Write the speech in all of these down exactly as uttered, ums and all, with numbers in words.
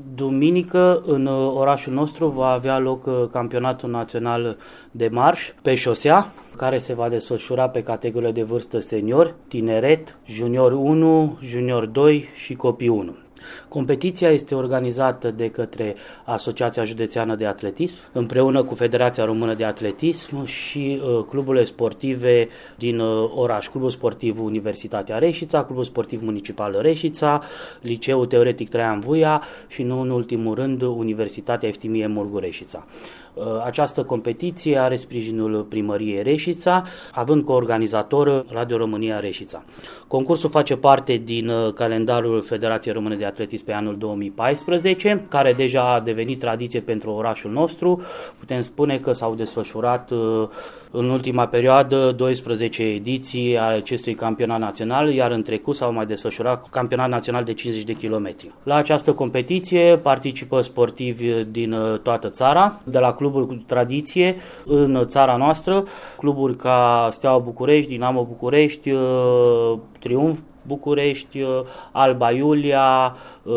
Duminică, în orașul nostru, va avea loc campionatul național de marș pe șosea, care se va desfășura pe categoriile de vârstă senior, tineret, junior unu, junior doi și copii unu. Competiția este organizată de către Asociația Județeană de Atletism, împreună cu Federația Română de Atletism și uh, cluburile sportive din uh, oraș, Clubul Sportiv Universitatea Reșița, Clubul Sportiv Municipal Reșița, Liceul Teoretic Traian Vuia și, nu în ultimul rând, Universitatea Eftimie Mureș Reșița. Această competiție are sprijinul Primăriei Reșița, având coorganizator Radio România Reșița. Concursul face parte din calendarul Federației Române de Atletism pe anul două mii paisprezece, care deja a devenit tradiție pentru orașul nostru. Putem spune că s-au desfășurat în ultima perioadă doisprezece ediții ale acestui campionat național, iar în trecut s-au mai desfășurat campionat național de cincizeci de kilometri. La această competiție participă sportivi din toată țara, de la cluburi cu tradiție în țara noastră, cluburi ca Steaua București, Dinamo București, Triumf București, Alba Iulia,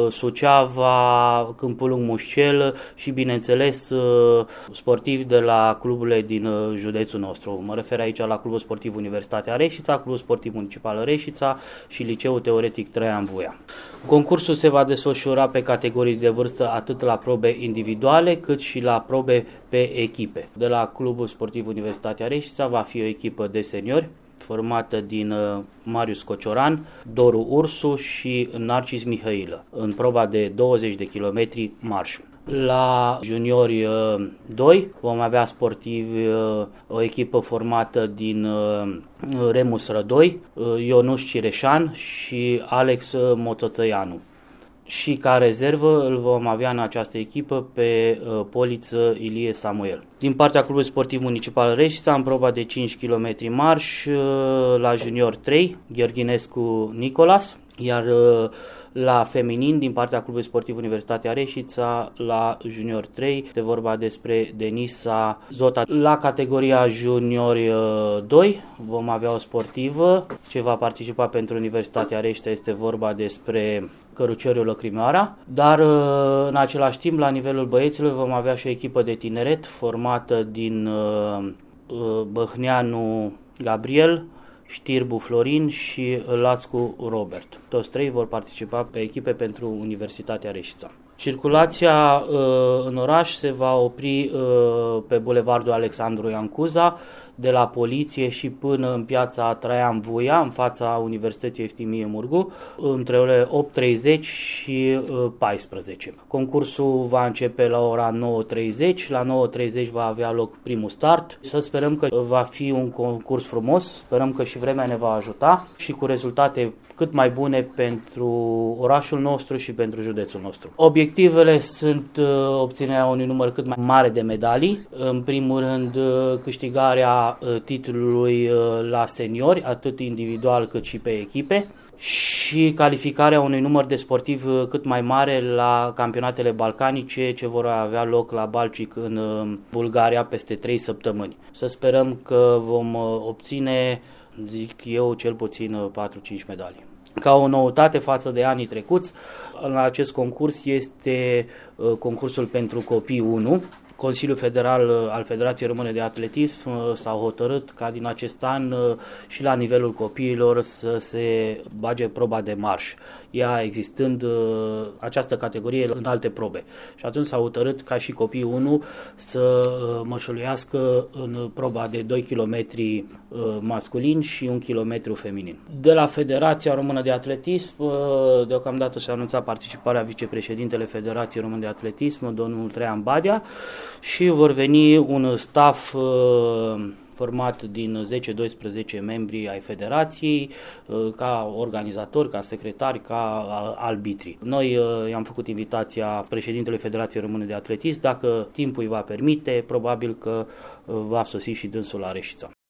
Suceava, Câmpul Lung Mușcel și, bineînțeles, sportivi de la cluburile din județul nostru. Mă refer aici la Clubul Sportiv Universitatea Reșița, Clubul Sportiv Municipal Reșița și Liceul Teoretic Traian Vuia. Concursul se va desfășura pe categorii de vârstă atât la probe individuale cât și la probe pe echipe. De la Clubul Sportiv Universitatea Reșița va fi o echipă de seniori formată din uh, Marius Cocioran, Doru Ursu și Narcis Mihailă, în proba de douăzeci de kilometri marș. La juniori uh, doi vom avea sportivi, uh, o echipă formată din uh, Remus Rădoi, uh, Ionuș Cireșan și Alex Moțoțăianu. Și ca rezervă îl vom avea în această echipă pe uh, Poliță Ilie Samuel. Din partea Clubului Sportiv Municipal Reșița, în proba de cinci kilometri marș, uh, la junior trei, Gheorghinescu Nicolas, iar uh, la feminin, din partea Clubului Sportiv Universitatea Reșița, la junior trei, este vorba despre Denisa Zota. La categoria junior doi vom avea o sportivă ce va participa pentru Universitatea Reșița, este vorba despre Căruciorul Lăcrimioara, dar în același timp la nivelul băieților vom avea și o echipă de tineret formată din Băhneanu Gabriel, Știrbu Florin și Lațcu Robert. Toți trei vor participa pe echipe pentru Universitatea Reșița. Circulația uh, în oraș se va opri uh, pe Bulevardul Alexandru Ioan Cuza, de la poliție și până în piața Traian Vuia, în fața Universității Eftimie Mureș, între ore opt treizeci și paisprezece. Concursul va începe la ora nouă treizeci, la nouă treizeci va avea loc primul start. Să sperăm că va fi un concurs frumos, sperăm că și vremea ne va ajuta și cu rezultate cât mai bune pentru orașul nostru și pentru județul nostru. Obiectivele sunt obținerea unui număr cât mai mare de medalii, în primul rând câștigarea titlului la seniori, atât individual cât și pe echipe, și calificarea unui număr de sportivi cât mai mare la campionatele balcanice ce vor avea loc la Balcic în Bulgaria peste trei săptămâni. Să sperăm că vom obține, zic eu, cel puțin patru-cinci medalii. Ca o noutate față de anii trecuți, în acest concurs este concursul pentru copii unu. Consiliul Federal al Federației Române de Atletism s-a hotărât ca din acest an și la nivelul copiilor să se bage proba de marș, ea existând această categorie în alte probe. Și atunci s-a hotărât ca și copiii unu să mășăluiască în proba de doi kilometri masculin și un kilometru feminin. De la Federația Română de Atletism, deocamdată s-a anunțat participarea vicepreședintele Federației Române de Atletism, domnul Traian Badea, și vor veni un staff format din zece-doisprezece membri ai federației, ca organizatori, ca secretari, ca arbitri. Noi i-am făcut invitația președintelui Federației Române de Atletism, dacă timpul îi va permite, probabil că va sosi și dânsul la Reșița.